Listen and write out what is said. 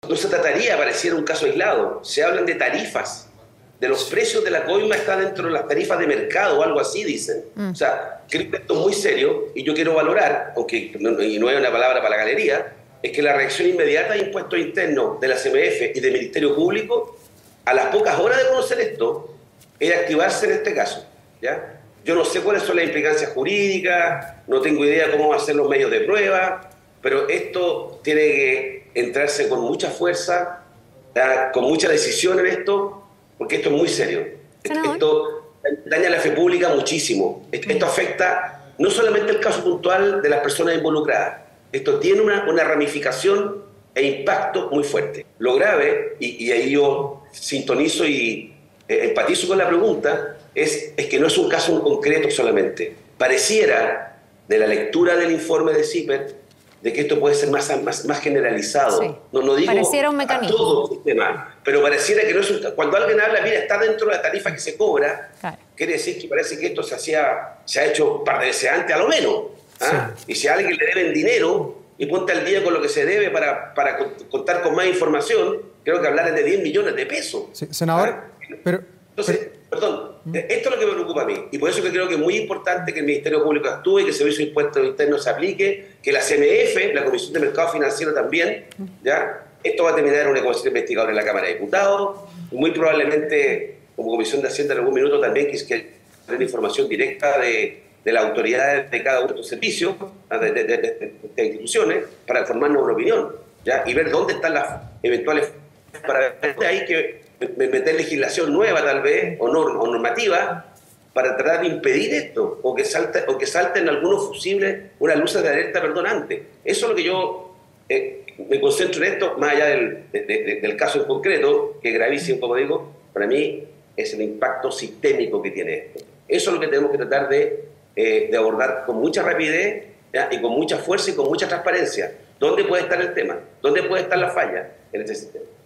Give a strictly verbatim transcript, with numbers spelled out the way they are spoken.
no se trataría, pareciera un caso aislado. Se hablan de tarifas, de los precios de la coima está dentro de las tarifas de mercado o algo así, dicen. Mm. O sea, creo que esto es muy serio y yo quiero valorar, aunque no, y no es una palabra para la galería, es que la reacción inmediata de impuestos internos de la C M F y del Ministerio Público, a las pocas horas de conocer esto, es activarse en este caso, ¿ya? Yo no sé cuáles son las implicancias jurídicas, no tengo idea cómo van a ser los medios de prueba, pero esto tiene que entrarse con mucha fuerza, ¿ya? Con mucha decisión en esto, porque esto es muy serio. ¿Senador? Esto daña la fe pública muchísimo. Esto afecta no solamente el caso puntual de las personas involucradas, esto tiene una, una ramificación e impacto muy fuerte. Lo grave, y, y ahí yo sintonizo y eh, empatizo con la pregunta, es, es que no es un caso en concreto solamente. Pareciera, de la lectura del informe de CIPER, de que esto puede ser más, más, más generalizado. Sí. No, no digo pareciera un mecanismo. A todo el sistema, pero pareciera que no es un, cuando alguien habla, mira, está dentro de la tarifa que se cobra, claro. Quiere decir que parece que esto se, hacía, se ha hecho un par de veces antes, a lo menos. ¿Ah? Sí. Y si a alguien le deben dinero y ponte al día con lo que se debe para, para contar con más información, creo que hablar es de diez millones de pesos. Sí, senador, ¿Ah? pero... Entonces, pero... perdón, ¿Mm? esto es lo que me preocupa a mí. Y por eso que creo que es muy importante que el Ministerio Público actúe, que el Servicio de Impuestos Internos se aplique, que la C M F, la Comisión de Mercado Financiero también, ¿ya? Esto va a terminar en una comisión investigadora en la Cámara de Diputados, y muy probablemente como Comisión de Hacienda en algún minuto también que tener información directa de, de las autoridades de cada uno de estos servicios, de, de, de, de, de estas instituciones, para formarnos una opinión, ¿ya? Y ver dónde están las eventuales, para ver de ahí que meter legislación nueva tal vez, o, norm, o normativa, para tratar de impedir esto, o que, salte, o que salten algunos fusibles, unas luces de alerta perdonante. Eso es lo que yo eh, me concentro en esto, más allá del, de, de, del caso en concreto, que es gravísimo, como digo, para mí es el impacto sistémico que tiene esto. Eso es lo que tenemos que tratar de, eh, de abordar con mucha rapidez, ¿ya? Y con mucha fuerza y con mucha transparencia. ¿Dónde puede estar el tema? ¿Dónde puede estar la falla en este sistema?